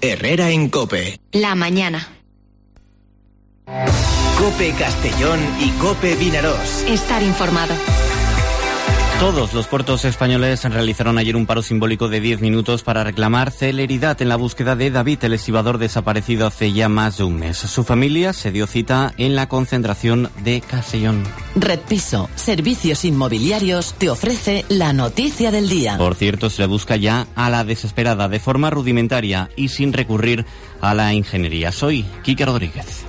Herrera en COPE. La mañana. COPE Castellón y COPE Vinarós. Estar informado. Todos los puertos españoles realizaron ayer un paro simbólico de 10 minutos para reclamar celeridad en la búsqueda de David, el estibador desaparecido hace ya más de un mes. Su familia se dio cita en la concentración de Castellón. Red Piso, servicios inmobiliarios, te ofrece la noticia del día. Por cierto, se le busca ya a la desesperada, de forma rudimentaria y sin recurrir a la ingeniería. Soy Quique Rodríguez.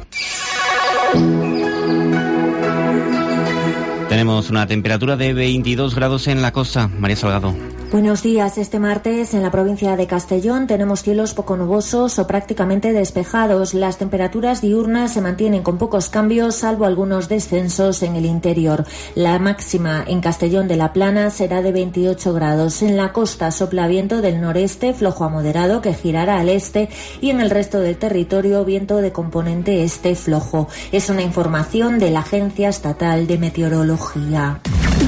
Tenemos una temperatura de 22 grados en la costa. María Salgado. Buenos días. Este martes en la provincia de Castellón tenemos cielos poco nubosos o prácticamente despejados. Las temperaturas diurnas se mantienen con pocos cambios, salvo algunos descensos en el interior. La máxima en Castellón de la Plana será de 28 grados. En la costa sopla viento del noreste, flojo a moderado, que girará al este, y en el resto del territorio viento de componente este flojo. Es una información de la Agencia Estatal de Meteorología.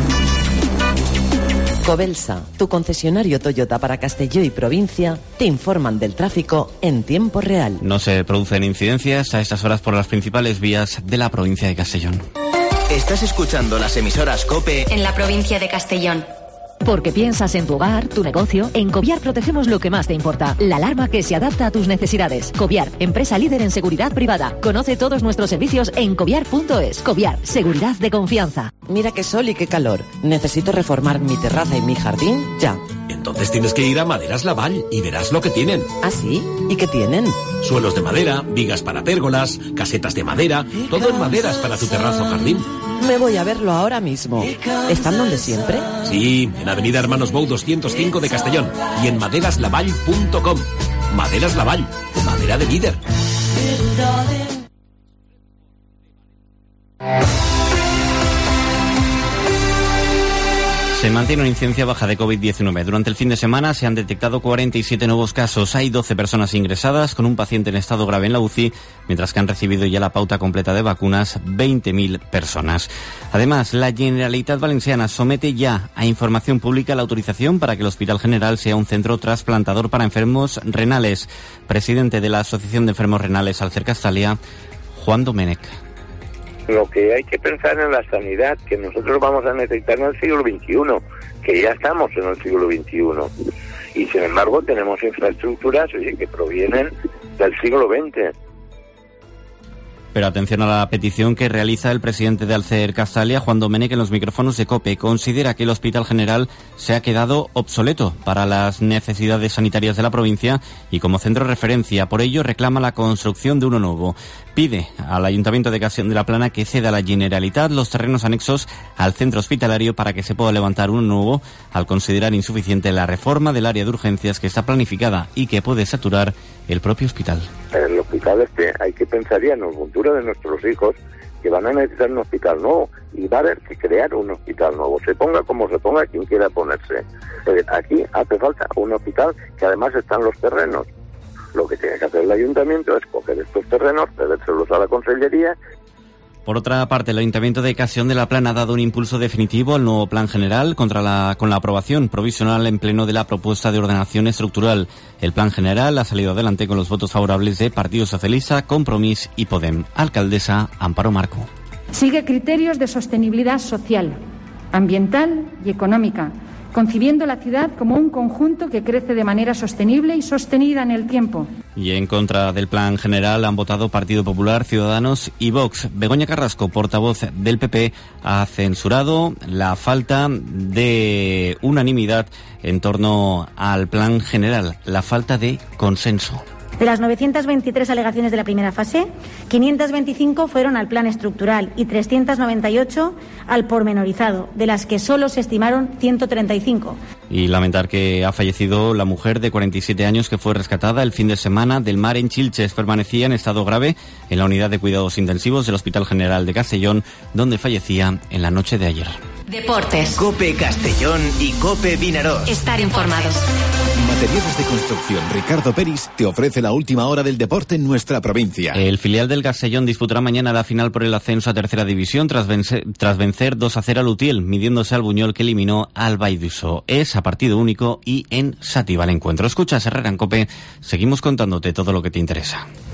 Cobelsa, tu concesionario Toyota para Castelló y provincia, te informan del tráfico en tiempo real. No se producen incidencias a estas horas por las principales vías de la provincia de Castellón. Estás escuchando las emisoras COPE en la provincia de Castellón. Porque piensas en tu hogar, tu negocio. En Coviar protegemos lo que más te importa. La alarma que se adapta a tus necesidades. Coviar, empresa líder en seguridad privada. Conoce todos nuestros servicios en coviar.es. Coviar, seguridad de confianza. Mira qué sol y qué calor. Necesito reformar mi terraza y mi jardín ya. Entonces tienes que ir a Maderas Laval y verás lo que tienen. ¿Ah, sí? ¿Y qué tienen? Suelos de madera, vigas para pérgolas, casetas de madera, todo en maderas para tu terrazo o jardín. Me voy a verlo ahora mismo. ¿Están donde siempre? Sí, en Avenida Hermanos Bou 205 de Castellón y en maderaslaval.com. Maderas Laval, madera de líder. Se mantiene una incidencia baja de COVID-19. Durante el fin de semana se han detectado 47 nuevos casos. Hay 12 personas ingresadas, con un paciente en estado grave en la UCI, mientras que han recibido ya la pauta completa de vacunas 20.000 personas. Además, la Generalitat Valenciana somete ya a información pública la autorización para que el Hospital General sea un centro trasplantador para enfermos renales. Presidente de la Asociación de Enfermos Renales Alcer Castalia, Juan Domènech. Lo que hay que pensar en la sanidad, que nosotros vamos a necesitar en el siglo XXI, que ya estamos en el siglo XXI. Y sin embargo tenemos infraestructuras que provienen del siglo XX. Pero atención a la petición que realiza el presidente de Alcer Castalia, Juan Domènech, en los micrófonos de COPE. Considera que el Hospital General se ha quedado obsoleto para las necesidades sanitarias de la provincia y como centro de referencia. Por ello reclama la construcción de uno nuevo. Pide al Ayuntamiento de Castellón de la Plana que ceda a la Generalitat los terrenos anexos al centro hospitalario para que se pueda levantar uno nuevo, al considerar insuficiente la reforma del área de urgencias que está planificada y que puede saturar el propio hospital. El hospital hay que pensar ya en el futuro de nuestros hijos, que van a necesitar un hospital nuevo y va a haber que crear un hospital nuevo, se ponga como se ponga quien quiera ponerse. Aquí hace falta un hospital que además están los terrenos. Lo que tiene que hacer el ayuntamiento es coger estos terrenos, cedérselos a la consellería. Por otra parte, el Ayuntamiento de Castellón de la Plana ha dado un impulso definitivo al nuevo plan general con la aprobación provisional en pleno de la propuesta de ordenación estructural. El plan general ha salido adelante con los votos favorables de Partido Socialista, Compromís y Podem. Alcaldesa Amparo Marco. Sigue criterios de sostenibilidad social, ambiental y económica, concibiendo la ciudad como un conjunto que crece de manera sostenible y sostenida en el tiempo. Y en contra del plan general han votado Partido Popular, Ciudadanos y Vox. Begoña Carrasco, portavoz del PP, ha censurado la falta de unanimidad en torno al plan general, la falta de consenso. De las 923 alegaciones de la primera fase, 525 fueron al plan estructural y 398 al pormenorizado, de las que solo se estimaron 135. Y lamentar que ha fallecido la mujer de 47 años que fue rescatada el fin de semana del mar en Chilches. Permanecía en estado grave en la unidad de cuidados intensivos del Hospital General de Castellón, donde fallecía en la noche de ayer. Deportes. COPE Castellón y COPE Vinaroz. Estar informados. Materiales de construcción Ricardo Peris te ofrece la última hora del deporte en nuestra provincia. El filial del Castellón disputará mañana la final por el ascenso a tercera división tras vencer 2-0 al Utiel, midiéndose al Buñol que eliminó al Vaiduso. Es a partido único y en Sativa el encuentro. Escuchas Herrera en COPE, seguimos contándote todo lo que te interesa.